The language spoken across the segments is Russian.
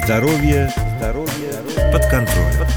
Здоровье под контролем.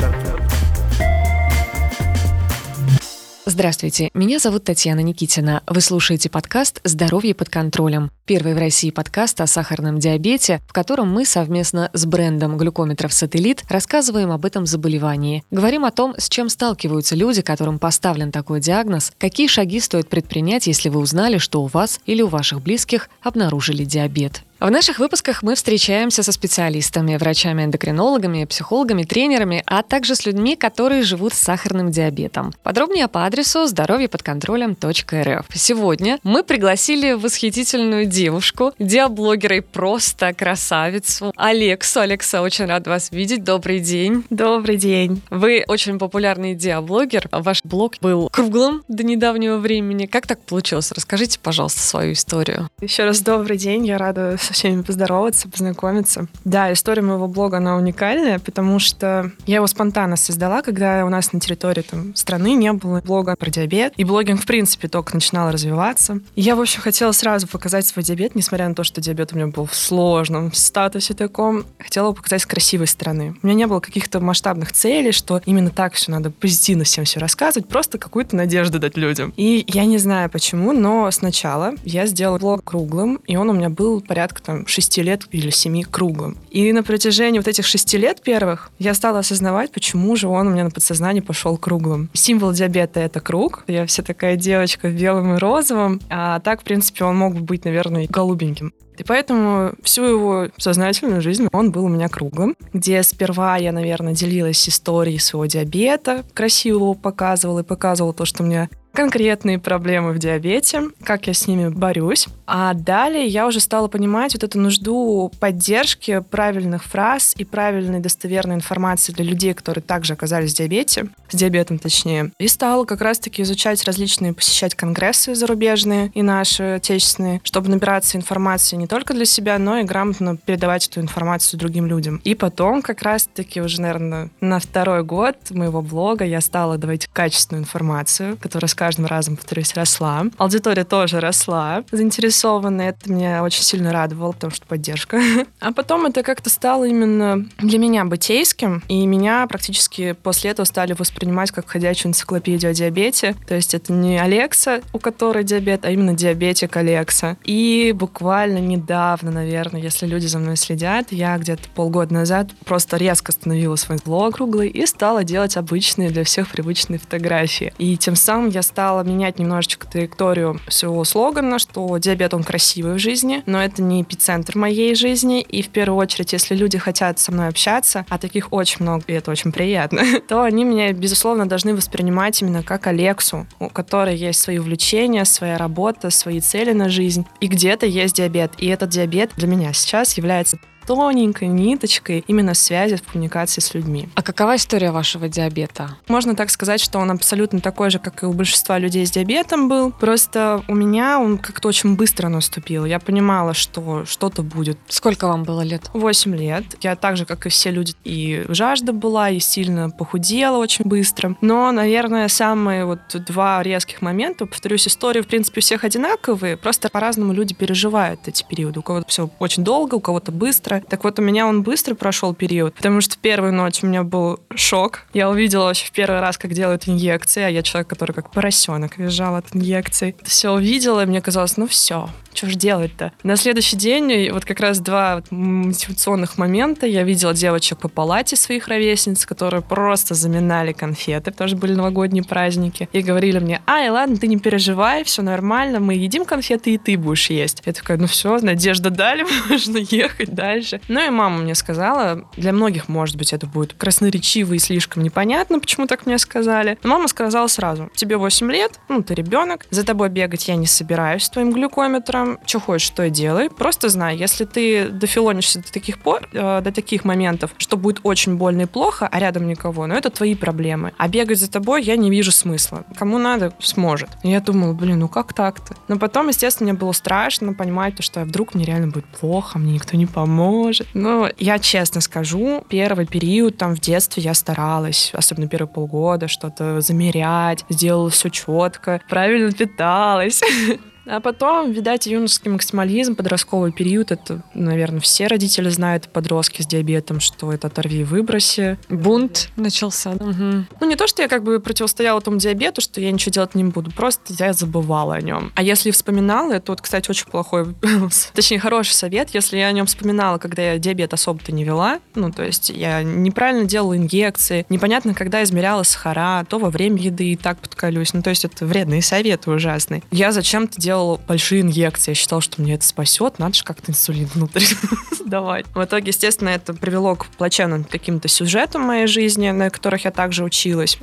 Здравствуйте, меня зовут Татьяна Никитина. Вы слушаете подкаст «Здоровье под контролем». Первый в России подкаст о сахарном диабете, в котором мы совместно с брендом глюкометров «Сателлит» рассказываем об этом заболевании. Говорим о том, с чем сталкиваются люди, которым поставлен такой диагноз, какие шаги стоит предпринять, если вы узнали, что у вас или у ваших близких обнаружили диабет. В наших выпусках мы встречаемся со специалистами, врачами-эндокринологами, психологами, тренерами, а также с людьми, которые живут с сахарным диабетом. Подробнее по адресу здоровьеподконтролем.рф. Сегодня мы пригласили восхитительную девушку, диаблогера и просто красавицу Алексу. Алекса, очень рада вас видеть. Добрый день. Добрый день. Вы очень популярный диаблогер. Ваш блог был круглым до недавнего времени. Как так получилось? Расскажите, пожалуйста, свою историю. Еще раз добрый день. Я рада со всеми поздороваться, познакомиться. Да, история моего блога, она уникальная, потому что я его спонтанно создала, когда у нас на территории страны не было блога про диабет, и блогинг, в принципе, только начинал развиваться. И я, в общем, хотела сразу показать свой диабет, несмотря на то, что диабет у меня был в сложном статусе таком. Хотела его показать с красивой стороны. У меня не было каких-то масштабных целей, что именно так все надо позитивно всем все рассказывать, просто какую-то надежду дать людям. И я не знаю почему, но сначала я сделала блог круглым, и он у меня был порядка 6 лет или 7 круглым. И на протяжении вот этих 6 лет первых я стала осознавать, почему же он у меня на подсознании пошел круглым. Символ диабета — это круг. Я вся такая девочка в белом и розовом, а так, в принципе, он мог быть, наверное, голубеньким. И поэтому всю его сознательную жизнь он был у меня круглым, где сперва я, наверное, делилась историей своего диабета, красиво его показывала то, что у меня конкретные проблемы в диабете, как я с ними борюсь. А далее я уже стала понимать вот эту нужду поддержки правильных фраз и правильной достоверной информации для людей, которые также оказались с диабетом точнее. И стала как раз-таки изучать различные, посещать конгрессы зарубежные и наши отечественные, чтобы набираться информации не только для себя, но и грамотно передавать эту информацию другим людям. И потом как раз-таки уже, наверное, на второй год моего блога я стала давать качественную информацию, которая с каждым разом, повторюсь, росла. Аудитория тоже росла, заинтересованная. Это меня очень сильно радовало, потому что поддержка. А потом это как-то стало именно для меня бытейским, и меня практически после этого стали воспринимать как ходячую энциклопедию о диабете. То есть это не Алекса, у которой диабет, а именно диабетик Алекса. И буквально недавно, наверное, если люди за мной следят, я где-то полгода назад просто резко остановила свой блог круглый и стала делать обычные для всех привычные фотографии. И тем самым я стала менять немножечко траекторию своего слогана, что диабет, он красивый в жизни, но это не эпицентр моей жизни. И в первую очередь, если люди хотят со мной общаться, а таких очень много, и это очень приятно, то они меня, безусловно, должны воспринимать именно как Алексу, у которой есть свои увлечения, своя работа, свои цели на жизнь. И где-то есть диабет. И этот диабет для меня сейчас является тоненькой ниточкой именно связи в коммуникации с людьми. А какова история вашего диабета? Можно так сказать, что он абсолютно такой же, как и у большинства людей с диабетом был. Просто у меня он как-то очень быстро наступил. Я понимала, что что-то будет. Сколько вам было лет? 8 лет. Я так же, как и все люди, и жажда была, и сильно похудела очень быстро. Но, наверное, самые два резких момента, повторюсь, истории, в принципе, у всех одинаковые, просто по-разному люди переживают эти периоды. У кого-то все очень долго, у кого-то быстро. Так вот, у меня он быстро прошел период, потому что первую ночь у меня был шок. Я увидела вообще в первый раз, как делают инъекции, а я человек, который как поросенок визжал от инъекций. Все увидела, и мне казалось, все, что же делать-то? На следующий день, как раз два мотивационных момента, я видела девочек по палате своих ровесниц, которые просто заминали конфеты, потому что были новогодние праздники, и говорили мне: ладно, ты не переживай, все нормально, мы едим конфеты, и ты будешь есть. Я такая, все, надежда дали, можно ехать дальше. Ну и мама мне сказала, для многих, может быть, это будет красноречиво и слишком непонятно, почему так мне сказали, но мама сказала сразу: тебе 8 лет, ты ребенок, за тобой бегать я не собираюсь с твоим глюкометром, что хочешь, то и делай, просто знай, если ты дофилонишься до таких пор, до таких моментов, что будет очень больно и плохо, а рядом никого, но это твои проблемы, а бегать за тобой я не вижу смысла, кому надо, сможет. И я думала, как так-то? Но потом, естественно, мне было страшно понимать, что вдруг мне реально будет плохо, мне никто не поможет. Но я честно скажу, первый период в детстве я старалась, особенно первые полгода, что-то замерять, сделала все четко, правильно питалась. А потом, видать, юношеский максимализм, подростковый период, это, наверное, все родители знают, подростки с диабетом, что это оторви и выброси. Бунт начался. Угу. Ну, не то, что я как бы противостояла этому диабету, что я ничего делать не буду, просто я забывала о нем. А если вспоминала, это вот, кстати, очень плохой, точнее, хороший совет, если я о нем вспоминала, когда я диабет особо-то не вела, ну, то есть я неправильно делала инъекции, непонятно, когда измеряла сахара, то во время еды и так подколюсь. Ну, то есть это вредные советы ужасные. Я зачем-то делала большие инъекции. Я считала, что мне это спасет, надо же как-то инсулин внутрь давать. В итоге, естественно, это привело к плачевным каким-то сюжетам моей жизни, на которых я также училась.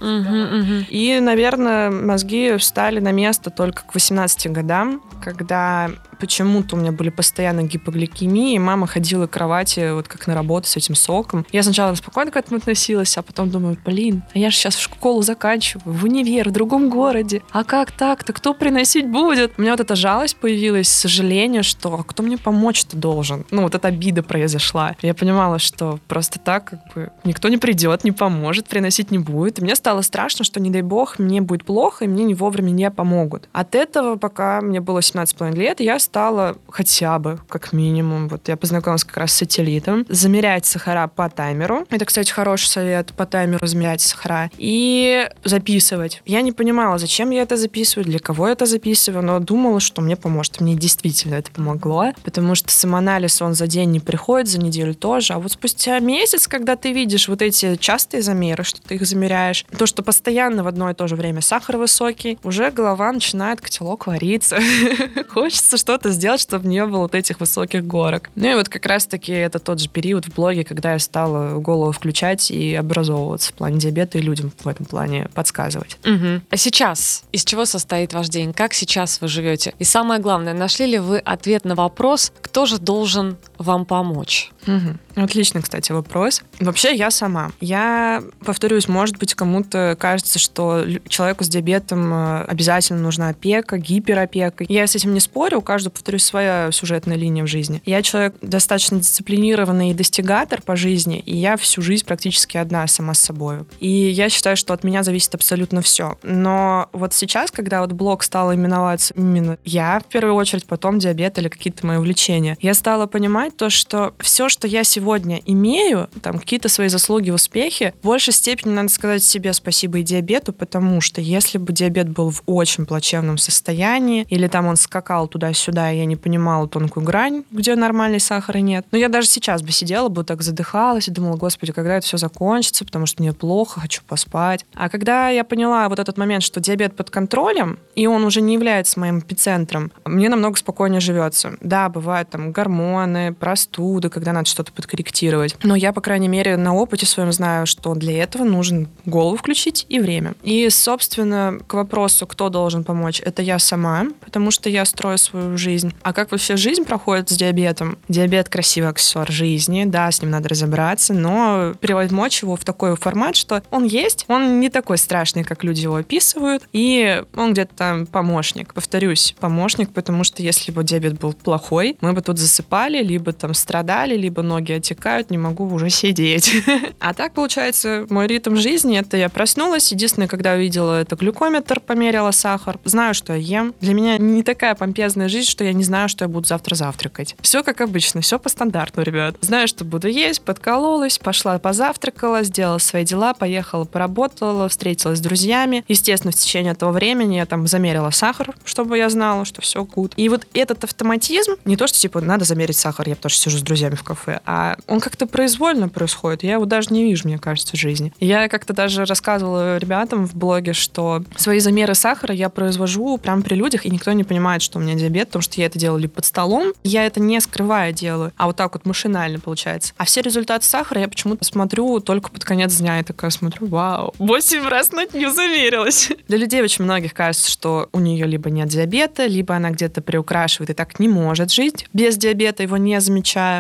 И, наверное, мозги встали на место только к 18 годам, когда почему-то у меня были постоянно гипогликемии, и мама ходила к кровати вот как на работу с этим соком. Я сначала спокойно к этому относилась, а потом думаю, блин, а я же сейчас школу заканчиваю, в универ, в другом городе. А как так-то? Кто приносить будет? У меня вот эта жалость появилась, сожаление, что кто мне помочь-то должен? Ну, вот эта обида произошла. Я понимала, что просто так как бы никто не придет, не поможет, приносить не будет. И мне стало страшно, что, не дай бог, мне будет плохо, и мне не вовремя не помогут. От этого, пока мне было 17,5 лет, я стала хотя бы, как минимум, вот я познакомилась как раз с сателлитом, замерять сахара по таймеру. Это, кстати, хороший совет, по таймеру замерять сахара. И записывать. Я не понимала, зачем я это записываю, для кого я это записываю, но думала, что мне поможет. Мне действительно это помогло, потому что самоанализ, он за день не приходит, за неделю тоже. А вот спустя месяц, когда ты видишь вот эти частые замеры, что ты их замеряешь, то, что постоянно в одно и то же время сахар высокий, уже голова начинает котелок вариться. Хочется что-то сделать, чтобы не было вот этих высоких горок. Ну и вот как раз-таки это тот же период в блоге, когда я стала голову включать и образовываться в плане диабета и людям в этом плане подсказывать. Угу. А сейчас из чего состоит ваш день? Как сейчас вы живете? И самое главное, нашли ли вы ответ на вопрос, кто же должен вам помочь? Угу. Отличный, кстати, вопрос. Вообще я сама. Я, повторюсь, может быть, кому-то кажется, что человеку с диабетом обязательно нужна опека, гиперопека. Я с этим не спорю, у каждого, повторюсь, своя сюжетная линия в жизни. Я человек достаточно дисциплинированный и достигатор по жизни, и я всю жизнь практически одна сама с собой. И я считаю, что от меня зависит абсолютно все. Но вот сейчас, когда вот блог стал именоваться именно я, в первую очередь, потом диабет или какие-то мои увлечения, я стала понимать то, что все, что я сегодня имею, там какие-то свои заслуги, успехи, в большей степени надо сказать себе спасибо и диабету, потому что если бы диабет был в очень плачевном состоянии, или там он скакал туда-сюда, и я не понимала тонкую грань, где нормальной сахара нет, но я даже сейчас бы сидела бы так задыхалась и думала, господи, когда это все закончится, потому что мне плохо, хочу поспать. А когда я поняла вот этот момент, что диабет под контролем, и он уже не является моим эпицентром, мне намного спокойнее живется. Да, бывают там гормоны, простуды, когда надо что-то подкорректировать. Но я, по крайней мере, на опыте своем знаю, что для этого нужно голову включить и время. И, собственно, к вопросу, кто должен помочь, это я сама, потому что я строю свою жизнь. А как вообще жизнь проходит с диабетом? Диабет — красивый аксессуар жизни, да, с ним надо разобраться, но переводить его в такой формат, что он есть, он не такой страшный, как люди его описывают, и он где-то там помощник. Повторюсь, помощник, потому что если бы диабет был плохой, мы бы тут засыпали, либо там страдали, либо ноги отекают, не могу уже сидеть. А так, получается, мой ритм жизни — это я проснулась, единственное, когда увидела это глюкометр, померила сахар, знаю, что я ем. Для меня не такая помпезная жизнь, что я не знаю, что я буду завтра завтракать. Все как обычно, все по стандарту, ребят. Знаю, что буду есть, подкололась, пошла позавтракала, сделала свои дела, поехала, поработала, встретилась с друзьями. Естественно, в течение этого времени я там замерила сахар, чтобы я знала, что все гуд. И вот этот автоматизм, не то, что типа надо замерить сахар, я потому что сижу с друзьями в кафе, а он как-то произвольно происходит. Я его даже не вижу, мне кажется, в жизни. Я как-то даже рассказывала ребятам в блоге, что свои замеры сахара я произвожу прямо при людях, и никто не понимает, что у меня диабет, потому что я это делала под столом. Я это не скрывая делаю, а вот так вот машинально получается. А все результаты сахара я почему-то смотрю только под конец дня. Я такая смотрю, вау, 8 раз на дню замерилась. Для людей очень многих кажется, что у нее либо нет диабета, либо она где-то приукрашивает и так не может жить без диабета, его не замечая. Да может.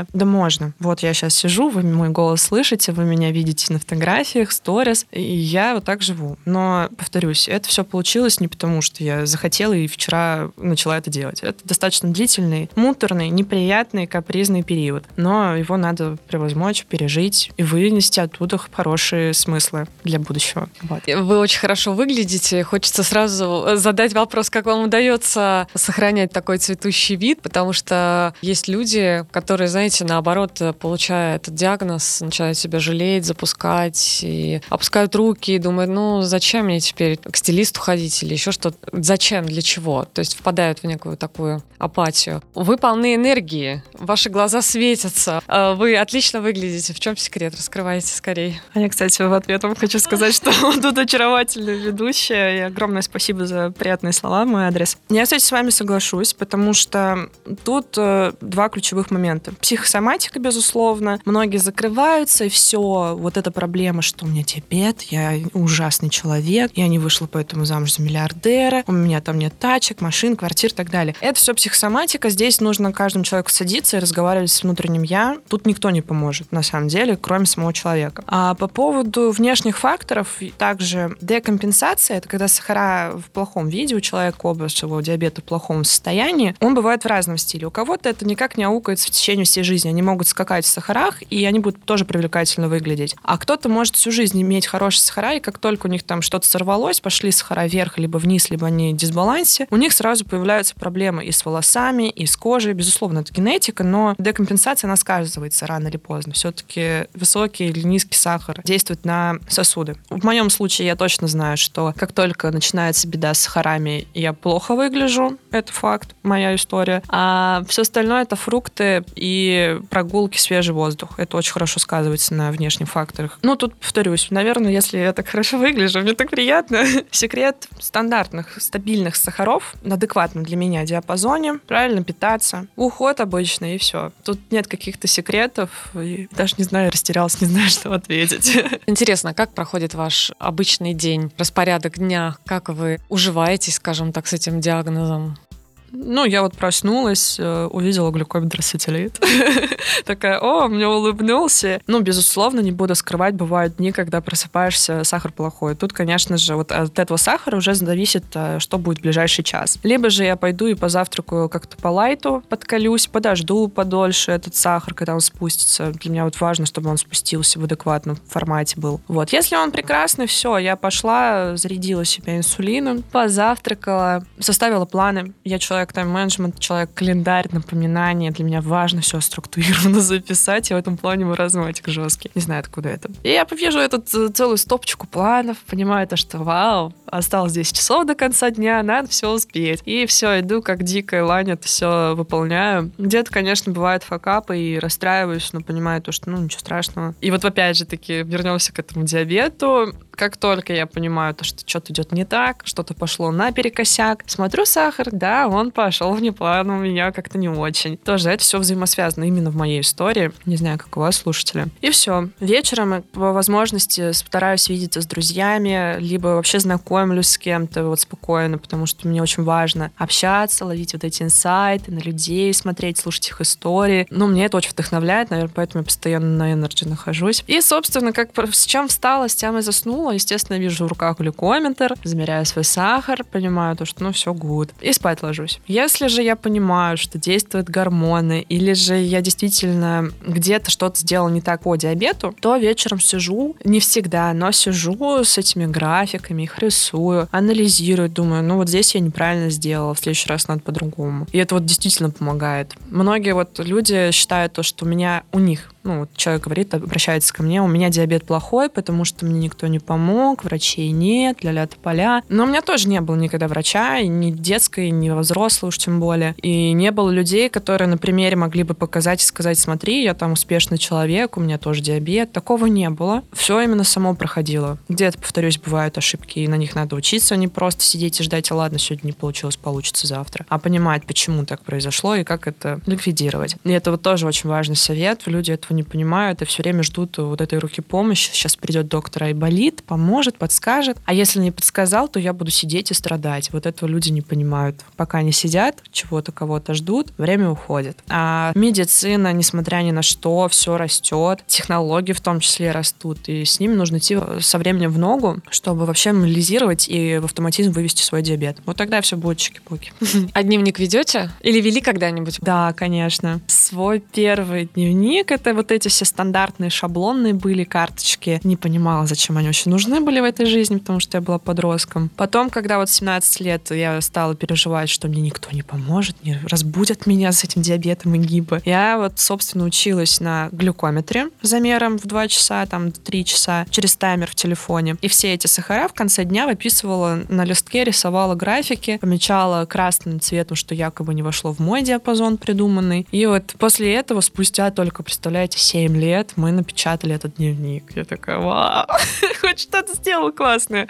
возможно. Вот я сейчас сижу, вы мой голос слышите, вы меня видите на фотографиях, сторис, и я вот так живу. Но, повторюсь, это все получилось не потому, что я захотела и вчера начала это делать. Это достаточно длительный, муторный, неприятный, капризный период. Но его надо превозмочь, пережить и вынести оттуда хорошие смыслы для будущего. Вот. Вы очень хорошо выглядите. Хочется сразу задать вопрос, как вам удается сохранять такой цветущий вид, потому что есть люди, которые, знаете, наоборот, получая этот диагноз, начинают себя жалеть, запускать и опускают руки и думают, ну, зачем мне теперь к стилисту ходить или еще что-то? Зачем? Для чего? То есть впадают в некую такую апатию. Вы полны энергии, ваши глаза светятся, вы отлично выглядите. В чем секрет? Раскрывайте скорее. А я, кстати, в ответ вам хочу сказать, что тут очаровательная ведущая, и огромное спасибо за приятные слова в мой адрес. Я, кстати, с вами соглашусь, потому что тут два ключевых момента. Психосоматика, безусловно. Многие закрываются, и все, вот эта проблема, что у меня диабет, я ужасный человек, я не вышла поэтому замуж за миллиардера, у меня там нет тачек, машин, квартир и так далее. Это все психосоматика. Здесь нужно каждому человеку садиться и разговаривать с внутренним «я». Тут никто не поможет, на самом деле, кроме самого человека. А по поводу внешних факторов, также декомпенсация, это когда сахара в плохом виде у человека, оба его диабета в плохом состоянии, он бывает в разном стиле. У кого-то это никак не аукается в течение всей жизни. Они могут скакать в сахарах, и они будут тоже привлекательно выглядеть. А кто-то может всю жизнь иметь хорошие сахара, и как только у них там что-то сорвалось, пошли сахара вверх, либо вниз, либо они в дисбалансе, у них сразу появляются проблемы и с волосами, и с кожей. Безусловно, это генетика, но декомпенсация, она сказывается рано или поздно. Все-таки высокий или низкий сахар действует на сосуды. В моем случае я точно знаю, что как только начинается беда с сахарами, я плохо выгляжу. Это факт, моя история. А все остальное — это фрукты и прогулки, свежий воздух. Это очень хорошо сказывается на внешних факторах. Ну, тут повторюсь, наверное, если я так хорошо выгляжу, мне так приятно. Секрет стандартных, стабильных сахаров в адекватном для меня диапазоне, правильно питаться, уход обычный, и все. Тут нет каких-то секретов, и даже не знаю, растерялась, не знаю, что ответить. Интересно, как проходит ваш обычный день, распорядок дня, как вы уживаетесь, скажем так, с этим диагнозом? Ну, я вот проснулась, увидела глюкометр-сателлит. Такая, мне улыбнулся. Ну, безусловно, не буду скрывать, бывают дни, когда просыпаешься, сахар плохой. Тут, конечно же, вот от этого сахара уже зависит, что будет в ближайший час. Либо же я пойду и позавтракаю как-то по лайту, подколюсь, подожду подольше этот сахар, когда он спустится. Для меня вот важно, чтобы он спустился в адекватном формате был. Вот. Если он прекрасный, все, я пошла, зарядила себя инсулином, позавтракала, составила планы. Я человек тайм-менеджмент, человек-календарь, напоминания. Для меня важно все структурированно записать. Я в этом плане маразматик жесткий. Не знаю, откуда это. И я вижу эту целую стопочку планов, понимаю то, что вау, осталось 10 часов до конца дня, надо все успеть. И все, иду как дикая лань, это все выполняю. Где-то, конечно, бывают факапы и расстраиваюсь, но понимаю то, что ничего страшного. И вот опять же таки вернемся к этому диабету. Как только я понимаю то, что что-то идет не так, что-то пошло наперекосяк, смотрю сахар, да, он пошел вне плана, у меня как-то не очень. Тоже это все взаимосвязано именно в моей истории. Не знаю, как у вас, слушатели. И все. Вечером по возможности стараюсь видеться с друзьями, либо вообще знакомлюсь с кем-то вот спокойно, потому что мне очень важно общаться, ловить вот эти инсайты, на людей смотреть, слушать их истории. Ну, мне это очень вдохновляет, наверное, поэтому я постоянно на энерджи нахожусь. И, собственно, как с чем встала, с тем и заснула. Естественно, вижу в руках глюкометр, замеряю свой сахар, понимаю то, что все good. И спать ложусь. Если же я понимаю, что действуют гормоны, или же я действительно где-то что-то сделала не так по диабету, то вечером сижу, не всегда, но сижу с этими графиками, их рисую, анализирую, думаю, вот здесь я неправильно сделала, в следующий раз надо по-другому. И это вот действительно помогает. Многие вот люди считают то, что у них человек говорит, обращается ко мне, у меня диабет плохой, потому что мне никто не помог, врачей нет, ля-ля тополя. Но у меня тоже не было никогда врача, ни детской, ни взрослой уж тем более. И не было людей, которые на примере могли бы показать и сказать, смотри, я там успешный человек, у меня тоже диабет. Такого не было. Все именно само проходило. Где-то, повторюсь, бывают ошибки, и на них надо учиться, а не просто сидеть и ждать, ладно, сегодня не получилось, получится завтра. А понимать, почему так произошло и как это ликвидировать. И это вот тоже очень важный совет. Люди этого не понимают и все время ждут вот этой руки помощи. Сейчас придет доктор Айболит, поможет, подскажет. А если не подсказал, то я буду сидеть и страдать. Вот этого люди не понимают. Пока они сидят, чего-то, кого-то ждут, время уходит. А медицина, несмотря ни на что, все растет. Технологии в том числе растут. И с ними нужно идти со временем в ногу, чтобы вообще анализировать и в автоматизм вывести свой диабет. Вот тогда все будет чики-пуки. А дневник ведете? Или вели когда-нибудь? Да, конечно. Свой первый дневник, это вот эти все стандартные шаблонные были карточки. Не понимала, зачем они вообще нужны были в этой жизни, потому что я была подростком. Потом, когда вот 17 лет я стала переживать, что мне никто не поможет, не разбудят меня с этим диабетом и гипо. Я вот, собственно, училась на глюкометре замером в 2 часа, там, 3 часа, через таймер в телефоне. И все эти сахара в конце дня выписывала на листке, рисовала графики, помечала красным цветом, что якобы не вошло в мой диапазон придуманный. И вот после этого, спустя только, представляете, 7 лет, мы напечатали этот дневник. Я такая, вау, хоть что-то сделал классное.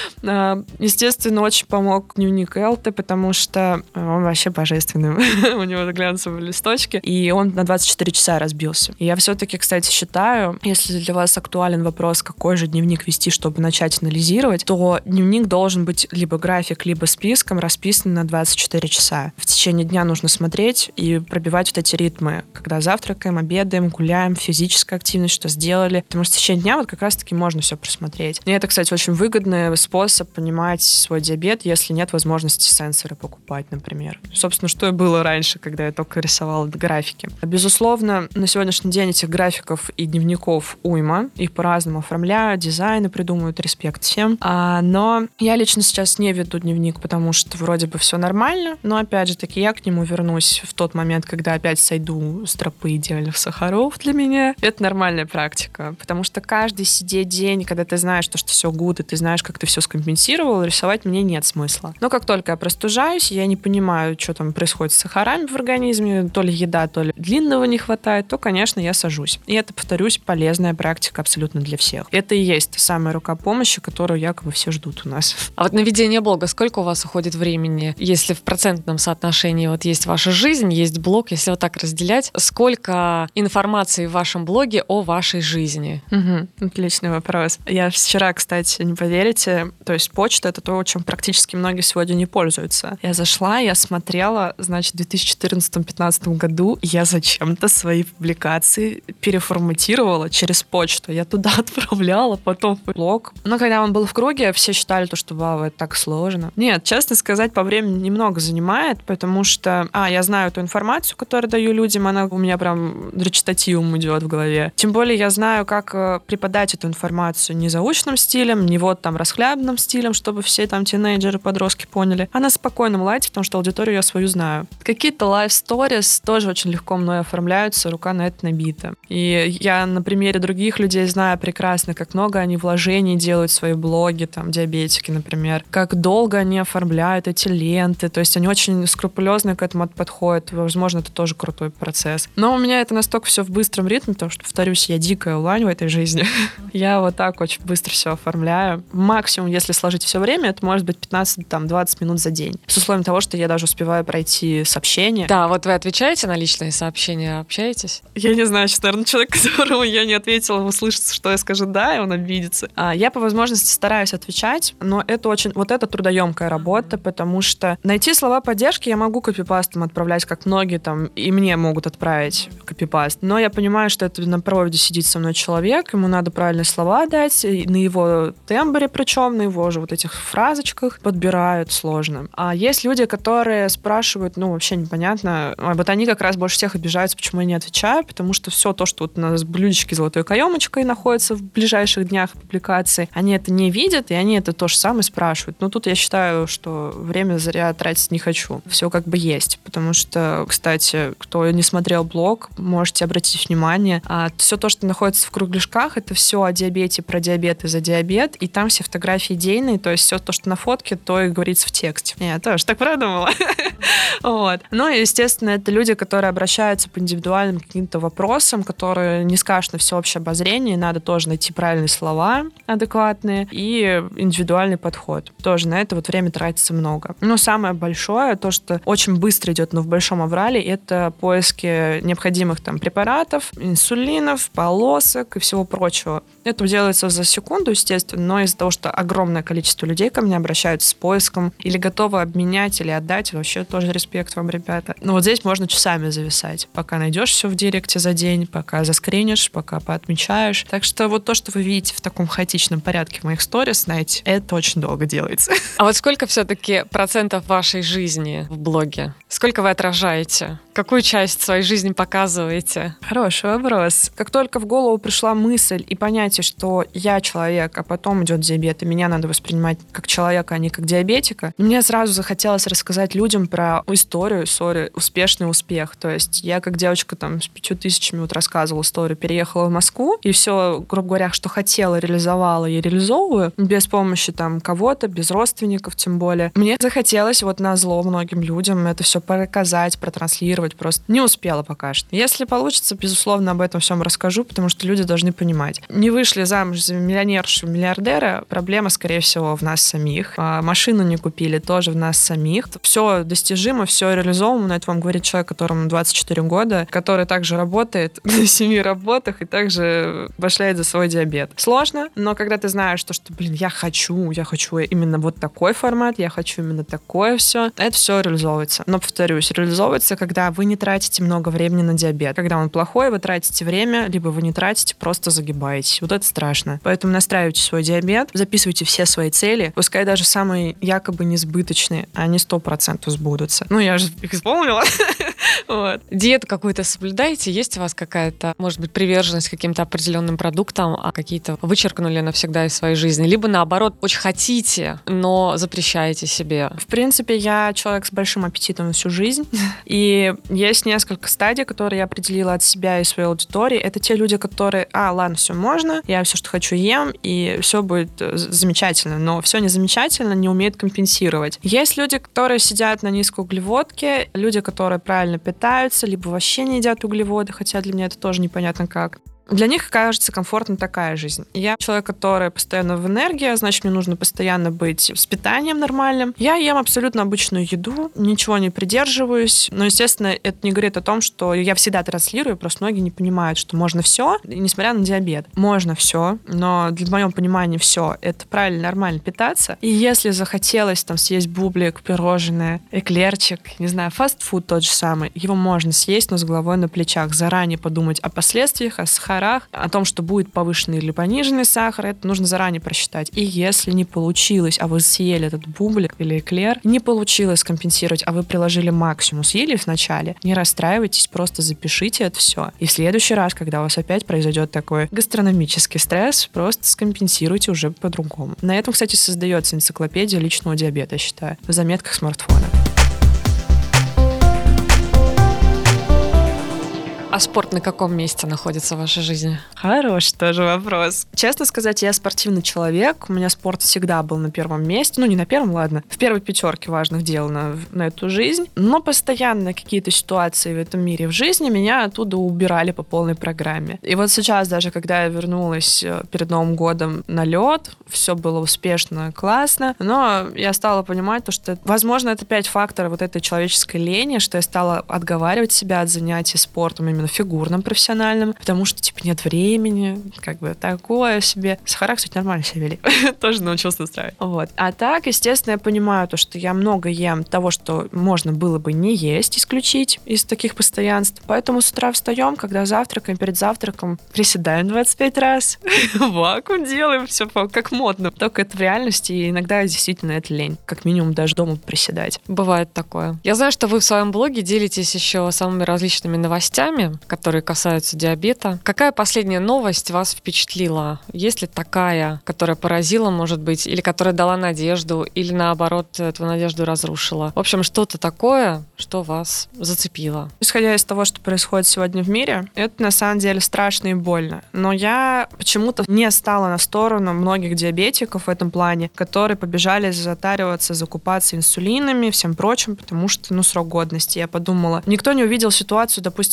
Естественно, очень помог дневник Элты, потому что он вообще божественный. У него глянцевые листочки, и он на 24 часа разбился. И я все-таки, кстати, считаю, если для вас актуален вопрос, какой же дневник вести, чтобы начать анализировать, то дневник должен быть либо график, либо списком расписан на 24 часа. В течение дня нужно смотреть и пробивать вот эти ритмы, когда завтракаем, обедаем, гуляем, физическая активность, что сделали. Потому что в течение дня вот как раз-таки можно все просмотреть. И это, кстати, очень выгодный способ понимать свой диабет, если нет возможности сенсоры покупать, например. Собственно, что и было раньше, когда я только рисовала графики. Безусловно, на сегодняшний день этих графиков и дневников уйма. Их по-разному оформляют, дизайны придумывают, респект всем. Но я лично сейчас не веду дневник, потому что вроде бы все нормально, но опять же таки я к нему вернусь в тот момент, когда опять сойду с тропы идеальных сахаров для меня. Это нормальная практика, потому что каждый сидеть день, когда ты знаешь, что все гуд, и ты знаешь, как ты все скомпенсировал, рисовать мне нет смысла. Но как только я простужаюсь, я не понимаю, что там происходит с сахарами в организме, то ли еда, то ли длинного не хватает, то, конечно, я сажусь. И это, повторюсь, полезная практика абсолютно для всех. Это и есть та самая рука помощи, которую якобы все ждут у нас. А вот на ведение блога сколько у вас уходит времени, если в процентном соотношении вот есть ваша жизнь, есть блог, если вот так разделять, сколько информации в вашем блоге о вашей жизни? Отличный вопрос. Я вчера, кстати, не поверите, то есть почта — это то, чем практически многие сегодня не пользуются. Я зашла, я смотрела, значит, в 2014-2015 году я зачем-то свои публикации переформатировала через почту. Я туда отправляла, потом в блог. Но когда он был в круге, все считали, что вау, это так сложно. Нет, честно сказать, по времени немного занимает, потому что, я знаю ту информацию, которую даю людям, она у меня прям речитативом идет в голове. Тем более я знаю, как преподать эту информацию не заученным стилем, не вот там расхлябанным стилем, чтобы все там тинейджеры, подростки поняли, а на спокойном лайте, потому что аудиторию я свою знаю. Какие-то лайф-сторис тоже очень легко мной оформляются, рука на это набита. И я на примере других людей знаю прекрасно, как много они вложений делают в свои блоги, там, диабетики, например, как долго они оформляют эти ленты, то есть они очень скрупулезно к этому подходят. Возможно, это тоже крутой процесс. Но у меня это настолько все в быстром ритме, потому что, повторюсь, я дикая улань в этой жизни. Я вот так очень быстро все оформляю. Максимум, если сложить все время, это может быть 15-20 минут за день. С условием того, что я даже успеваю пройти сообщения. Да, вот вы отвечаете на личные сообщения, общаетесь? Я не знаю, сейчас, наверное, человек, которому я не ответила, услышит, что я скажу «да», и он обидится. Я по возможности стараюсь отвечать, но это очень... Вот это трудоемкая работа, потому что найти слова поддержки я могу копипастом отправлять, как многие там, и мне могут отправить копипаст. Но я понимаю, что это на проводе сидит со мной человек, ему надо правильные слова дать, на его тембре причем, на его же вот этих фразочках подбирают сложно. А есть люди, которые спрашивают, вообще непонятно, вот они как раз больше всех обижаются, почему я не отвечаю, потому что все то, что вот на блюдечке золотой каемочкой находится в ближайших днях публикации, они это не видят, и они это то же самое спрашивают. Но тут я считаю, что время зря тратить не хочу. Все как бы есть. Потому что, кстати, кто не смотрел блог, можете обратить внимание, все то, что находится в кругляшках, это все о диабете, про диабет и за диабет, и там все фотографии идейные, то есть все то, что на фотке, то и говорится в тексте. Я тоже так продумала. Вот. Ну и, естественно, это люди, которые обращаются по индивидуальным каким-то вопросам, которые не скажешь на всеобщее обозрение, надо тоже найти правильные слова адекватные и индивидуальный подход. Тоже на это вот время тратится много. Но самое большое, то, что очень быстро идет, но в большом аврале, это поиски необходимых там препаратов, препаратов, инсулинов, полосок и всего прочего. Это делается за секунду, естественно, но из-за того, что огромное количество людей ко мне обращаются с поиском или готовы обменять или отдать, вообще тоже респект вам, ребята. Но вот здесь можно часами зависать, пока найдешь все в директе за день, пока заскринишь, пока поотмечаешь. Так что вот то, что вы видите в таком хаотичном порядке в моих сторис, знаете, это очень долго делается. А вот сколько все-таки процентов вашей жизни в блоге? Сколько вы отражаете? Какую часть своей жизни показываете? Хороший вопрос. Как только в голову пришла мысль и понятие, что я человек, а потом идет диабет, и меня надо воспринимать как человека, а не как диабетика, мне сразу захотелось рассказать людям про историю, успешный успех. То есть я как девочка там с 5000 вот рассказывала историю, переехала в Москву, и все, грубо говоря, что хотела, реализовала и реализовываю, без помощи там кого-то, без родственников тем более. Мне захотелось вот назло многим людям это все показать, протранслировать, просто не успела пока что. Если получится, безусловно, об этом всем расскажу, потому что люди должны понимать. Не вышли замуж за миллионершу, миллиардера, проблема, скорее всего, в нас самих. Машину не купили, тоже в нас самих. Все достижимо, все реализовано. Это вам говорит человек, которому 24 года, который также работает на 7 работах и также башляет за свой диабет. Сложно, но когда ты знаешь, что, я хочу именно вот такой формат, я хочу именно такое все, это все реализовывается. Но, повторюсь, реализовывается, когда вы не тратите много времени на диабет. Когда он плохой, вы тратите время, либо вы не тратите, просто загибаетесь. Вот это страшно. Поэтому настраивайте свой диабет, записывайте все свои цели, пускай даже самые якобы несбыточные, они 100% сбудутся. Я же их исполнила. Вот. Диету какую-то соблюдаете? Есть у вас какая-то, может быть, приверженность к каким-то определенным продуктам, а какие-то вычеркнули навсегда из своей жизни? Либо, наоборот, очень хотите, но запрещаете себе? В принципе, я человек с большим аппетитом всю жизнь. И есть несколько стадий, которые я определила от себя и своей аудитории. Это те люди, которые, ладно, все можно, я все, что хочу, ем, и все будет замечательно. Но все не замечательно, не умеют компенсировать. Есть люди, которые сидят на низкой углеводке, люди, которые правильно питаются, либо вообще не едят углеводы, хотя для меня это тоже непонятно как. Для них кажется комфортна такая жизнь. Я человек, который постоянно в энергии, значит, мне нужно постоянно быть с питанием нормальным. Я ем абсолютно обычную еду, ничего не придерживаюсь. Но, естественно, это не говорит о том, что я всегда транслирую, просто многие не понимают, что можно все, несмотря на диабет. Можно все, но в моем понимании все — это правильно, нормально питаться. И если захотелось там съесть бублик, пирожное, эклерчик, не знаю, фастфуд тот же самый, его можно съесть, но с головой на плечах. Заранее подумать о последствиях, о сахарах, о том, что будет повышенный или пониженный сахар, это нужно заранее просчитать. И если не получилось, а вы съели этот бублик или эклер, не получилось компенсировать, а вы приложили максимум, съели вначале, не расстраивайтесь, просто запишите это все. И в следующий раз, когда у вас опять произойдет такой гастрономический стресс, просто скомпенсируйте уже по-другому. На этом, кстати, создается энциклопедия личного диабета, я считаю, в заметках смартфона. А спорт на каком месте находится в вашей жизни? Хороший тоже вопрос. Честно сказать, я спортивный человек. У меня спорт всегда был на первом месте. Не на первом, ладно. В первой 5 важных дел на эту жизнь. Но постоянно какие-то ситуации в этом мире в жизни меня оттуда убирали по полной программе. И вот сейчас даже, когда я вернулась перед Новым годом на лед, все было успешно, классно, но я стала понимать, что, возможно, это опять фактор вот этой человеческой лени, что я стала отговаривать себя от занятий спортом именно фигурным, профессиональным, потому что, нет времени, такое себе. Сахара, кстати, нормально себя вели. Тоже научился настраивать. Вот. А так, естественно, я понимаю то, что я много ем того, что можно было бы не есть, исключить из таких постоянств. Поэтому с утра встаем, когда завтракаем, перед завтраком приседаем 25 раз, вакуум делаем, все как модно. Только это в реальности, и иногда действительно это лень. Как минимум даже дома приседать. Бывает такое. Я знаю, что вы в своем блоге делитесь еще самыми различными новостями, которые касаются диабета. Какая последняя новость вас впечатлила? Есть ли такая, которая поразила, может быть, или которая дала надежду, или наоборот, эту надежду разрушила? В общем, что-то такое, что вас зацепило. Исходя из того, что происходит сегодня в мире, это на самом деле страшно и больно. Но я почему-то не стала на сторону многих диабетиков в этом плане, которые побежали затариваться, закупаться инсулинами, всем прочим, потому что, срок годности. Я подумала, никто не увидел ситуацию, допустим, с нашей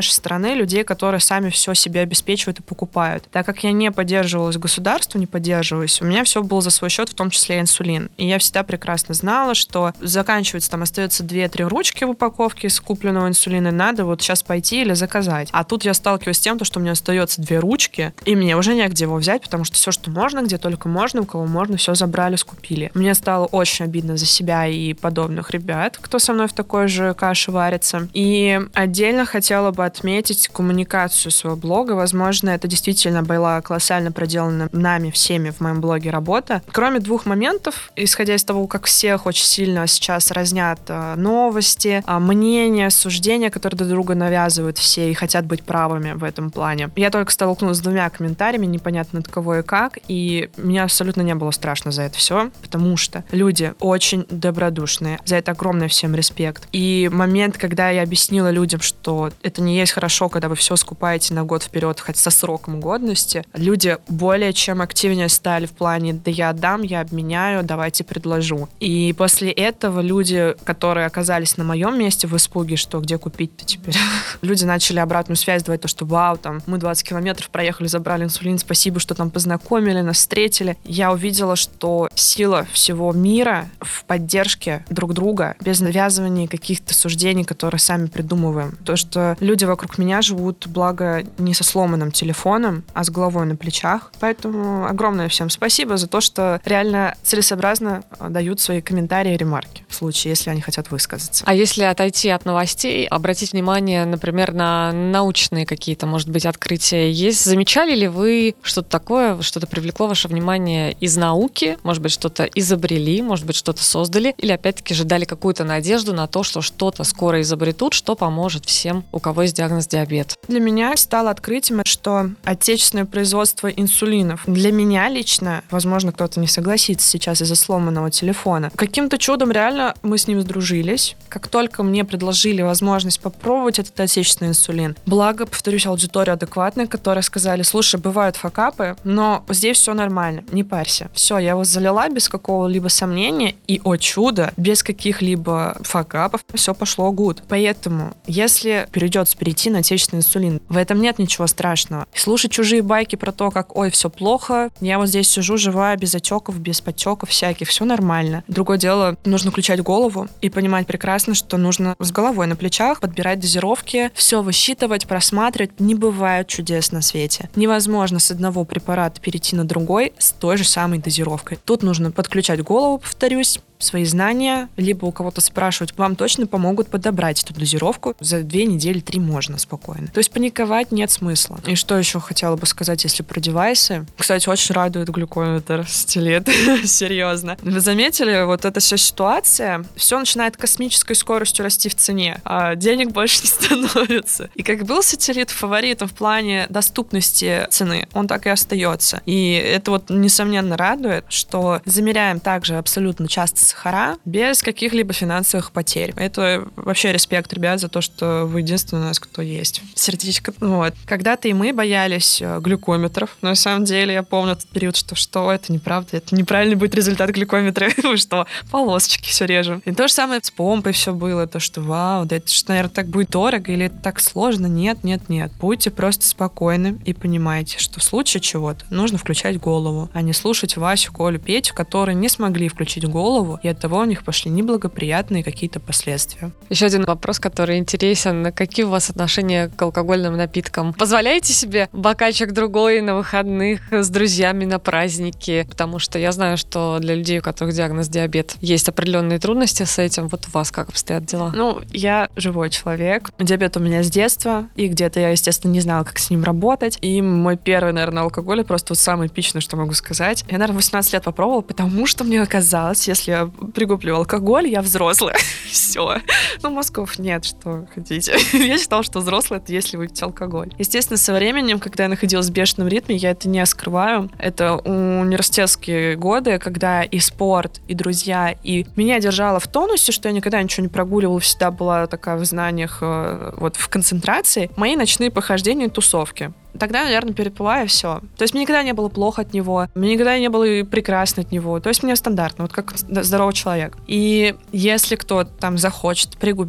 нашей страны людей, которые сами все себе обеспечивают и покупают. Так как я не поддерживалась государством, не поддерживаюсь, у меня все было за свой счет, в том числе и инсулин. И я всегда прекрасно знала, что заканчивается, там остается 2-3 ручки в упаковке с купленного инсулина, надо вот сейчас пойти или заказать. А тут я сталкиваюсь с тем, что у меня остается 2 ручки, и мне уже негде его взять, потому что все, что можно, где только можно, у кого можно, все забрали, скупили. Мне стало очень обидно за себя и подобных ребят, кто со мной в такой же каше варится. И отдельно хотела бы отметить коммуникацию своего блога. Возможно, это действительно была колоссально проделана нами всеми в моем блоге работа. Кроме 2 моментов, исходя из того, как всех очень сильно сейчас разнят новости, мнения, суждения, которые друг друга навязывают все и хотят быть правыми в этом плане. Я только столкнулась с 2 комментариями, непонятно от кого и как, и мне абсолютно не было страшно за это все, потому что люди очень добродушные. За это огромный всем респект. И момент, когда я объяснила людям, что это не есть хорошо, когда вы все скупаете на год вперед, хоть со сроком годности, люди более чем активнее стали в плане «да я отдам, я обменяю, давайте предложу». И после этого люди, которые оказались на моем месте в испуге, что где купить-то теперь, люди начали обратную связь давать, то, что вау, там, мы 20 километров проехали, забрали инсулин, спасибо, что там познакомили, нас встретили. Я увидела, что сила всего мира в поддержке друг друга, без навязывания каких-то суждений, которые сами придумываем. То, что люди вокруг меня живут, благо, не со сломанным телефоном, а с головой на плечах. Поэтому огромное всем спасибо за то, что реально целесообразно дают свои комментарии и ремарки в случае, если они хотят высказаться. А если отойти от новостей, обратить внимание, например, на научные какие-то, может быть, открытия есть? Замечали ли вы что-то такое, что-то привлекло ваше внимание из науки? Может быть, что-то изобрели, может быть, что-то создали? Или, опять-таки, же дали какую-то надежду на то, что что-то скоро изобретут, что поможет всем, у кого есть диагноз диабет? Для меня стало открытием, что отечественное производство инсулинов для меня лично, возможно, кто-то не согласится сейчас из-за сломанного телефона, каким-то чудом реально мы с ним сдружились. Как только мне предложили возможность попробовать этот отечественный инсулин, благо, повторюсь, аудитория адекватная, которые сказали: слушай, бывают факапы, но здесь все нормально, не парься. Все, я его залила без какого-либо сомнения, и, о чудо, без каких-либо факапов все пошло гуд. Поэтому, если придется перейти на отечественный инсулин, в этом нет ничего страшного. Слушать чужие байки про то, как, ой, все плохо, я вот здесь сижу живая, без отеков, без подтеков всяких, все нормально. Другое дело, нужно включать голову и понимать прекрасно, что нужно с головой на плечах подбирать дозировки, все высчитывать, просматривать. Не бывает чудес на свете. Невозможно с одного препарата перейти на другой с той же самой дозировкой. Тут нужно подключать голову, повторюсь, свои знания, либо у кого-то спрашивать, вам точно помогут подобрать эту дозировку. За 2 недели, 3 можно спокойно. То есть паниковать нет смысла. И что еще хотела бы сказать, если про девайсы? Кстати, очень радует глюкометр Стилет. Серьезно. Вы заметили, вот эта вся ситуация, все начинает космической скоростью расти в цене, а денег больше не становится. И как был сателлит фаворитом в плане доступности цены, он так и остается. И это вот несомненно радует, что замеряем также абсолютно часто сахара без каких-либо финансовых потерь. Это вообще респект, ребят, за то, что вы единственные у нас, кто есть. Сердечко. Вот. Когда-то и мы боялись глюкометров, но на самом деле я помню тот период, что это неправда, это неправильный будет результат глюкометра, что полосочки все режем. И то же самое с помпой все было, то, что вау, да это же, наверное, так будет дорого или это так сложно. Нет. Будьте просто спокойны и понимайте, что в случае чего-то нужно включать голову, а не слушать Васю, Колю, Петю, которые не смогли включить голову, и от того у них пошли неблагоприятные какие-то последствия. Еще один вопрос, который интересен. Какие у вас отношения к алкогольным напиткам? Позволяете себе бокальчик другой на выходных с друзьями на праздники? Потому что я знаю, что для людей, у которых диагноз диабет, есть определенные трудности с этим. Вот у вас как обстоят дела? Я живой человек. Диабет у меня с детства, и где-то я, естественно, не знала, как с ним работать. И мой первый, наверное, алкоголь, просто вот самый эпичный, что могу сказать. Я, наверное, 18 лет попробовала, потому что мне оказалось, если я пригублю алкоголь, я взрослая. Все. Мозгов нет, что хотите. Я считала, что взрослый — это если выпить алкоголь. Естественно, со временем, когда я находилась в бешеном ритме, я это не скрываю. Это университетские годы, когда и спорт, и друзья, и меня держало в тонусе, что я никогда ничего не прогуливала, всегда была такая в знаниях, вот в концентрации. Мои ночные похождения и тусовки. Тогда, наверное, перепиваю, все. То есть мне никогда не было плохо от него, мне никогда не было и прекрасно от него. То есть мне стандартно, вот как здоровый человек. И если кто-то там захочет пригубить,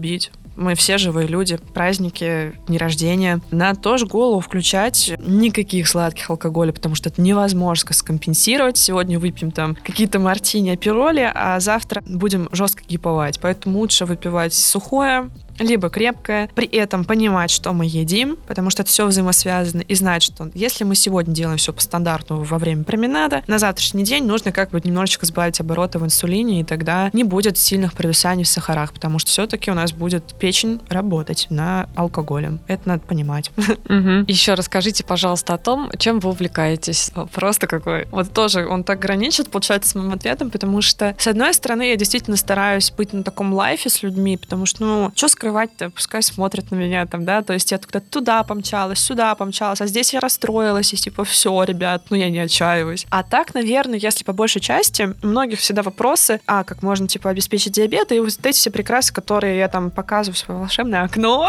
Мы все живые люди, праздники, дни рождения. Надо тоже голову включать. Никаких сладких алкоголя, потому что это невозможно скомпенсировать. Сегодня выпьем там какие-то мартини, апероли, а завтра будем жестко гиповать. Поэтому лучше выпивать сухое, либо крепкое, при этом понимать, что мы едим, потому что это все взаимосвязано, и знать, что если мы сегодня делаем все по стандарту во время променада, на завтрашний день нужно как бы немножечко сбавить обороты в инсулине, и тогда не будет сильных провисаний в сахарах, потому что все-таки у нас будет печень работать на алкоголе. Это надо понимать. Еще расскажите, пожалуйста, о том, чем вы увлекаетесь. Просто какой. Вот тоже он так граничит, получается, с моим ответом, потому что, с одной стороны, я действительно стараюсь быть на таком лайфе с людьми, потому что, что скрывать-то, пускай смотрят на меня там, да, то есть я куда-то туда помчалась, сюда помчалась, а здесь я расстроилась, и типа, все, ребят, я не отчаиваюсь. А так, наверное, если по большей части, у многих всегда вопросы, как можно, типа, обеспечить диабет, и вот эти все прекрасы, которые я там показываю в свое волшебное окно,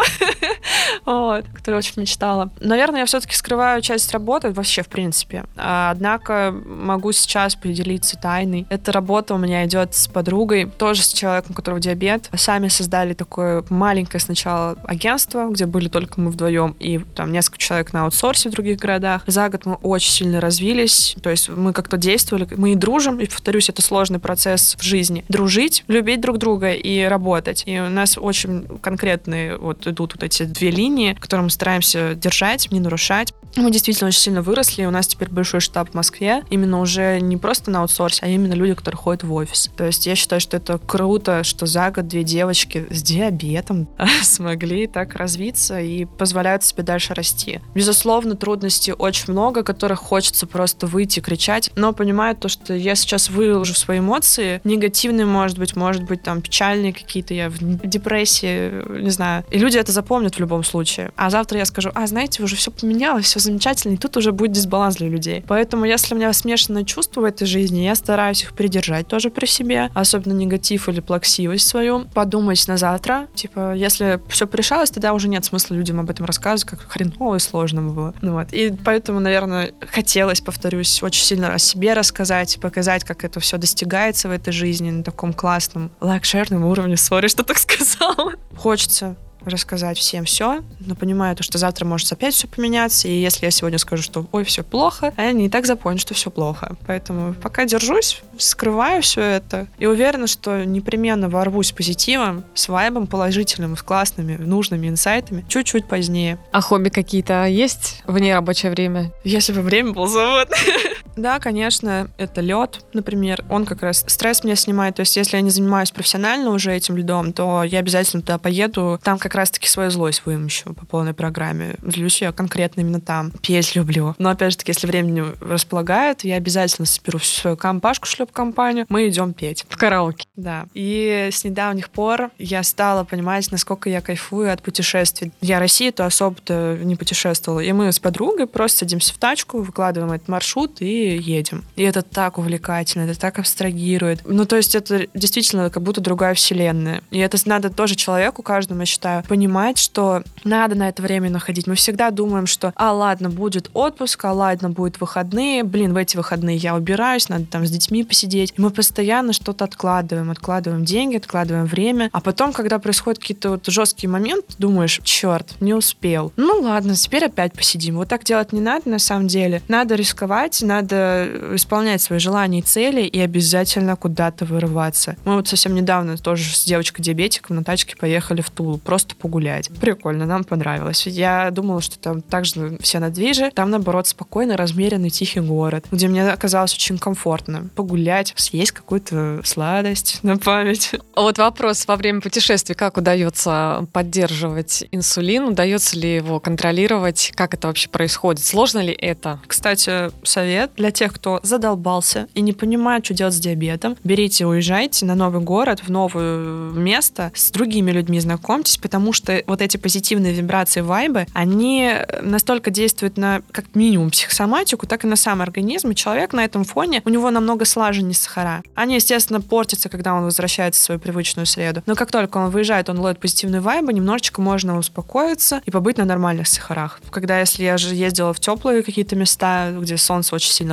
которое очень мечтала. Наверное, я все-таки скрываю часть работы вообще, в принципе. Однако могу сейчас поделиться тайной. Эта работа у меня идет с подругой, тоже с человеком, у которого диабет. Сами создали такое маленькое сначала агентство, где были только мы вдвоем, и там несколько человек на аутсорсе в других городах. За год мы очень сильно развились, то есть мы как-то действовали, мы и дружим, и, повторюсь, это сложный процесс в жизни. Дружить, любить друг друга и работать. И у нас очень конкретные идут эти две линии, которые мы стараемся держать, не нарушать. Мы действительно очень сильно выросли, и у нас теперь большой штаб в Москве, именно уже не просто на аутсорсе, а именно люди, которые ходят в офис. То есть я считаю, что это круто, что за год две девочки с диабетом смогли так развиться и позволяют себе дальше расти. Безусловно, трудностей очень много, которых хочется просто выйти, кричать, но понимаю то, что я сейчас выложу свои эмоции, негативные, может быть, там печальные какие-то, я в депрессии, не знаю, и люди это запомнят в любом случае. А завтра я скажу, знаете, уже все поменялось, все замечательно, и тут уже будет дисбаланс для людей. Поэтому, если у меня смешанные чувства в этой жизни, я стараюсь их придержать тоже при себе, особенно негатив или плаксивость свою, подумать на завтра, типа, если все порешалось, тогда уже нет смысла людям об этом рассказывать, как хреново и сложно было. И поэтому, наверное, хотелось, повторюсь, очень сильно о себе рассказать, показать, как это все достигается в этой жизни на таком классном лайк-шерном уровне. Сори, что так сказала. Хочется рассказать всем все, но понимаю то, что завтра может опять все поменяться, и если я сегодня скажу, что все плохо, они и так запомнят, что все плохо. Поэтому пока держусь, скрываю все это и уверена, что непременно ворвусь позитивом, с вайбом положительным, с классными, нужными инсайтами чуть-чуть позднее. А хобби какие-то есть в нерабочее время? Если бы время было свободно. Да, конечно, это лед, например. Он как раз стресс меня снимает. То есть, если я не занимаюсь профессионально уже этим льдом, то я обязательно туда поеду. Там как раз-таки свою злость вымещу по полной программе. Злюсь я конкретно именно там. Петь люблю. Но, опять же таки, если времени располагает, я обязательно соберу всю свою компашку, шлеп-компанию. Мы идем петь. В караоке. Да. И с недавних пор я стала понимать, насколько я кайфую от путешествий. Я Россию-то особо-то не путешествовала. И мы с подругой просто садимся в тачку, выкладываем этот маршрут и едем. И это так увлекательно, это так абстрагирует. То есть это действительно как будто другая вселенная. И это надо тоже человеку, каждому, я считаю, понимать, что надо на это время находить. Мы всегда думаем, что, ладно, будет отпуск, ладно, будут выходные. В эти выходные я убираюсь, надо там с детьми посидеть. И мы постоянно что-то откладываем деньги, откладываем время. А потом, когда происходят какие-то жесткие моменты, думаешь, черт, не успел. Ладно, теперь опять посидим. Вот так делать не надо, на самом деле. Надо рисковать, надо исполнять свои желания и цели и обязательно куда-то вырываться. Мы совсем недавно тоже с девочкой-диабетиком на тачке поехали в Тулу просто погулять. Прикольно, нам понравилось. Я думала, что там также все на движе. Там, наоборот, спокойный, размеренный, тихий город, где мне оказалось очень комфортно погулять, съесть какую-то сладость на память. Вопрос во время путешествий. Как удается поддерживать инсулин? Удается ли его контролировать? Как это вообще происходит? Сложно ли это? Кстати, совет для тех, кто задолбался и не понимает, что делать с диабетом. Берите, уезжайте на новый город, в новое место, с другими людьми знакомьтесь, потому что эти позитивные вибрации, вайбы, они настолько действуют на, как минимум, психосоматику, так и на сам организм, и человек на этом фоне, у него намного слаженнее сахара. Они, естественно, портятся, когда он возвращается в свою привычную среду. Но как только он выезжает, он ловит позитивные вайбы, немножечко можно успокоиться и побыть на нормальных сахарах. Если я же ездила в теплые какие-то места, где солнце очень сильно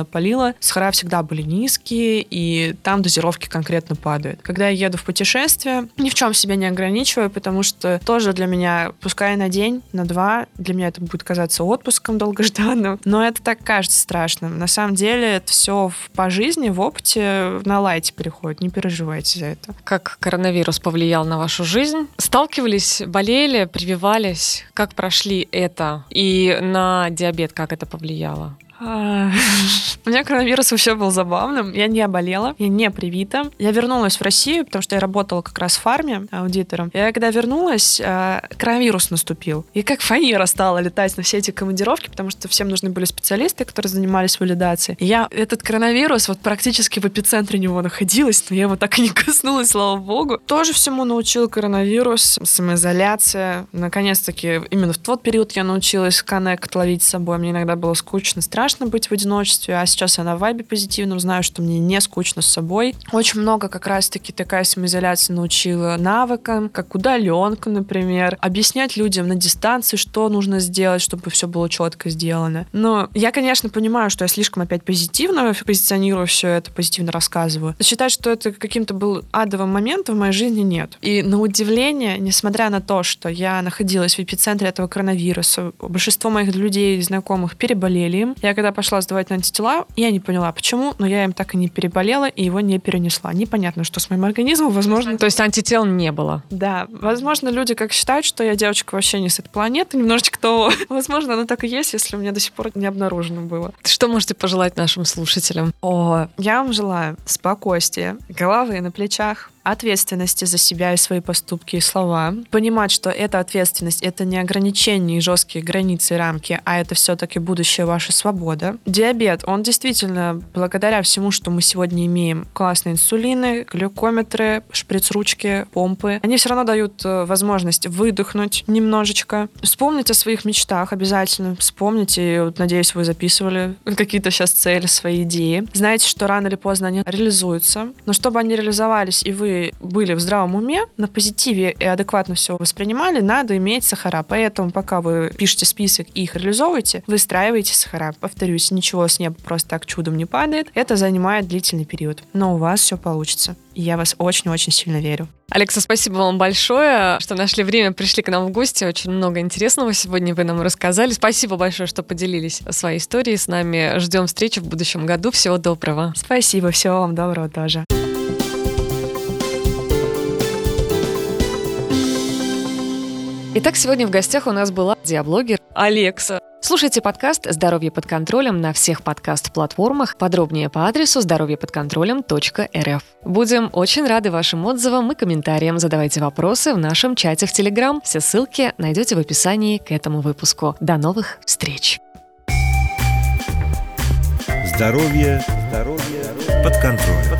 сильно палило, сахара всегда были низкие, и там дозировки конкретно падают. Когда я еду в путешествие, ни в чем себя не ограничиваю, потому что тоже для меня, пускай на день, на 2, для меня это будет казаться отпуском долгожданным, но это так кажется страшным. На самом деле это все по жизни, в опыте на лайте переходит, не переживайте за это. Как коронавирус повлиял на вашу жизнь? Сталкивались, болели, прививались? Как прошли это? И на диабет как это повлияло? У меня коронавирус вообще был забавным. Я не болела, я не привита. Я вернулась в Россию, потому что я работала как раз в фарме аудитором. И когда вернулась, коронавирус наступил. И как фанера стала летать на все эти командировки, потому что всем нужны были специалисты, которые занимались валидацией. И я этот коронавирус вот практически в эпицентре него находилась, но я его так и не коснулась, слава богу. Тоже всему научил коронавирус, самоизоляция. Наконец-таки именно в тот период я научилась коннект ловить с собой. Мне иногда было скучно, страшно быть в одиночестве, а сейчас я на вайбе позитивном, знаю, что мне не скучно с собой. Очень много как раз-таки такая самоизоляция научила навыкам, как удаленка, например, объяснять людям на дистанции, что нужно сделать, чтобы все было четко сделано. Но я, конечно, понимаю, что я слишком опять позитивно позиционирую все это, позитивно рассказываю. Считать, что это каким-то был адовым моментом в моей жизни, нет. И на удивление, несмотря на то, что я находилась в эпицентре этого коронавируса, большинство моих людей и знакомых переболели им, я когда пошла сдавать на антитела, я не поняла, почему, но я им так и не переболела и его не перенесла. Непонятно, что с моим организмом, возможно... То есть антител не было? Да. Возможно, люди как считают, что я девочка вообще не с этой планеты, немножечко того. Возможно, оно так и есть, если у меня до сих пор не обнаружено было. Что можете пожелать нашим слушателям? Я вам желаю спокойствия, головы на плечах, ответственности за себя и свои поступки и слова. Понимать, что эта ответственность — это не ограничения и жесткие границы и рамки, а это все-таки будущая ваша свобода. Диабет, он действительно, благодаря всему, что мы сегодня имеем, классные инсулины, глюкометры, шприц-ручки, помпы, они все равно дают возможность выдохнуть немножечко. Вспомнить о своих мечтах обязательно. Вспомните, надеюсь, вы записывали какие-то сейчас цели, свои идеи. Знаете, что рано или поздно они реализуются. Но чтобы они реализовались, и вы были в здравом уме, на позитиве и адекватно все воспринимали, надо иметь сахара. Поэтому, пока вы пишете список и их реализовываете, выстраиваете сахара. Повторюсь, ничего с неба просто так чудом не падает. Это занимает длительный период. Но у вас все получится. И я вас очень-очень сильно верю. Алекса, спасибо вам большое, что нашли время, пришли к нам в гости. Очень много интересного сегодня вы нам рассказали. Спасибо большое, что поделились своей историей с нами. Ждем встречи в будущем году. Всего доброго. Спасибо, всего вам доброго тоже. Итак, сегодня в гостях у нас была диаблогер Алекса. Слушайте подкаст «Здоровье под контролем» на всех подкаст-платформах. Подробнее по адресу здоровьеподконтролем.рф. Будем очень рады вашим отзывам и комментариям. Задавайте вопросы в нашем чате в Telegram. Все ссылки найдете в описании к этому выпуску. До новых встреч! Здоровье под контролем.